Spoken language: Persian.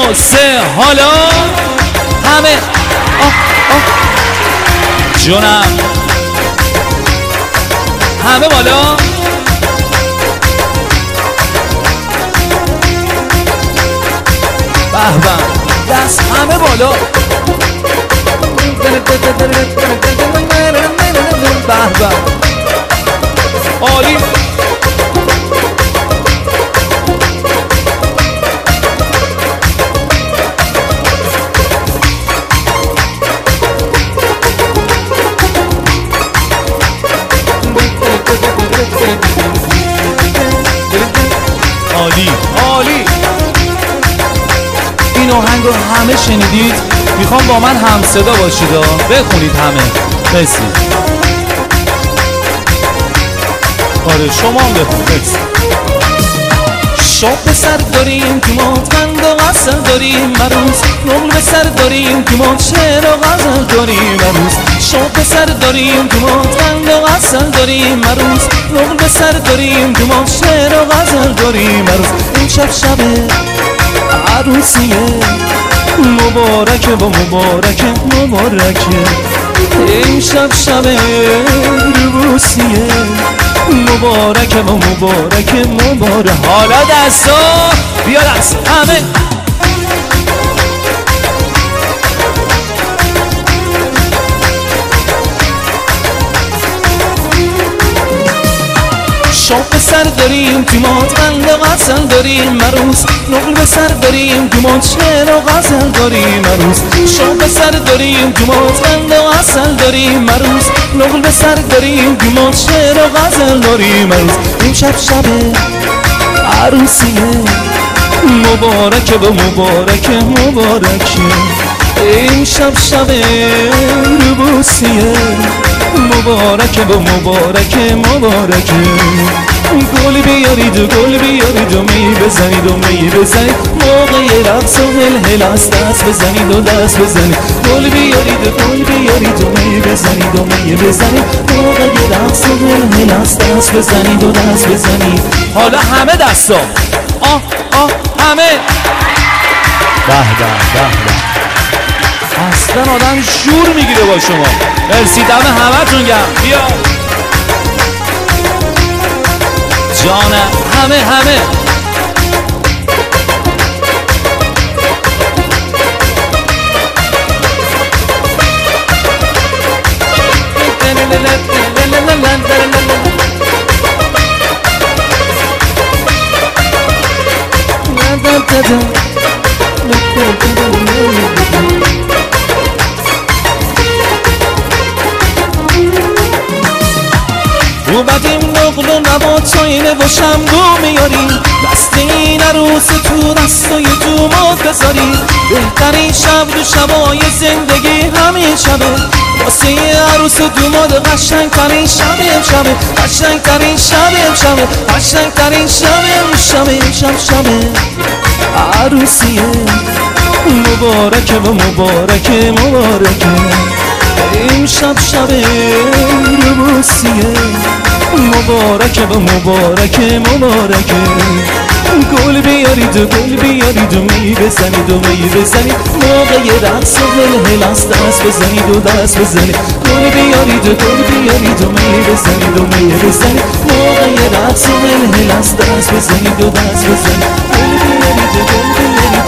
2 3 حالا همه جونم همه بالا به به دست همه بالا به به عالی عالی عالی این آهنگ رو همه شنیدید؟ میخوام با من هم صدا باشید و بخونید همه. مرسی. آره شما هم بخونید. شاب به سر داریم که ما قند و غزل داریم مروز، نقل به سر داریم که ما شعر و غزل داریم مروز. شاب به سر داریم که ما قند و غزل داریم مروز، نقل به سر داریم که ما شعر و غزل داریم مروز. این شب شب عروسیه مبارکه و مبارکه مبارکه، این شب شب روسیه مبارکه و مبارکه مبارکه. حالا دستا بیا دست همه شاب به سر داریم که ما قند و غزل داریم مروز، نقل به سر داریم که ما شعر و غزل داریم مروز. شاب به سر داریم که ما قند و غزل داریم مروز، نقل به سر داریم که ما شعر و غزل داریم مروز. این شب شب عروسیه مبارکه و مبارکه مبارکه، این شب شب روسیه مبارکه و مبارکه مبارکه. گل بیارید و گل بیارید و می بزنید و می بزنید، موقع رقص و هل است دست بزنید و دست بزنید. گل بیارید و گل بیارید و می بزنید و می بزنید، موقع رقص و هل است دست بزنید و دست بزنید. حالا همه دستا همه به به به به. اصلا آدم شور میگیره با شما. مرسی دم همه تون گم. بیا جانم همه همه رو بدیم نقل و نبات چاینه و شمدو میاریم، دست این عروس تو دستای دومات بذاری. بهترین شب دو شبای زندگی همین شبه، واسه عروس دومات قشنگترین شب امشبه، قشنگترین شب امشبه، قشنگترین شب امشبه. شب شب عروسیه مبارکه و مبارکه مبارکه، این شب شب روسیه مبارکه و مبارکه مبارکه. گل بیارید و گل بیارید و می بزنید و می بزنید، موقع رقص و هل است دست بزنید و دست بزنید. گل بیارید و گل بیارید و می بزنید و می بزنید، موقع رقص و هل است دست بزنید و دست بزنید. گل بیارید و گل بیارید